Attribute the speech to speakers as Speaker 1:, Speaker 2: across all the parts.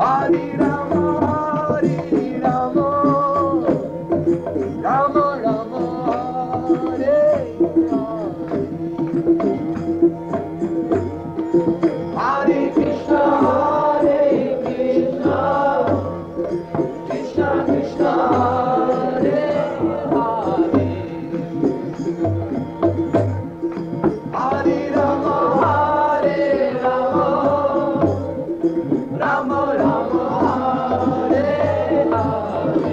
Speaker 1: Hare Rama, Hare Rama, Rama Rama, Hare Hare. Hare Krishna, Hare Krishna, Krishna Krishna, Hare Hare. Hare Rama, Hare Rama, Rama Rama, Hare Hare.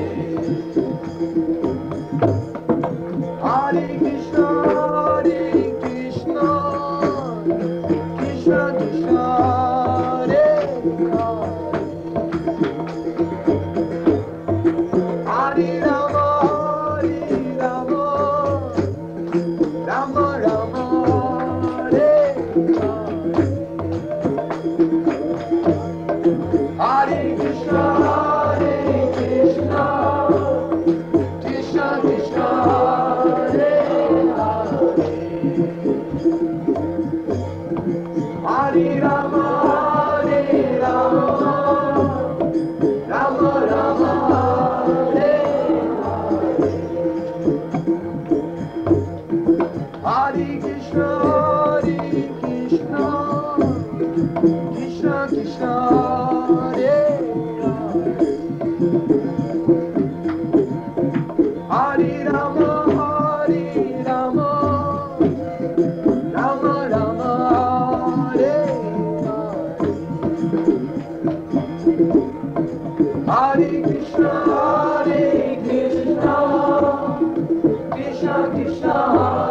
Speaker 1: Hare Krishna, Hare Krishna, Krishna Krishna, Hare Hare. Hare Rama, Hare Rama, Rama Rama, Hare Hare. Hare Krishna, Hare Krishna, Krishna Krishna, Hare Hare. Hare Rama, Hare Rama, Rama Rama, Hare Hare. Hare Krishna, Hare Krishna, Krishna Krishna, Hare Hare. Hare Rama, Hare Rama, Rama Rama, Hare Hare. Hare Krishna, Hare Krishna, Krishna Krishna,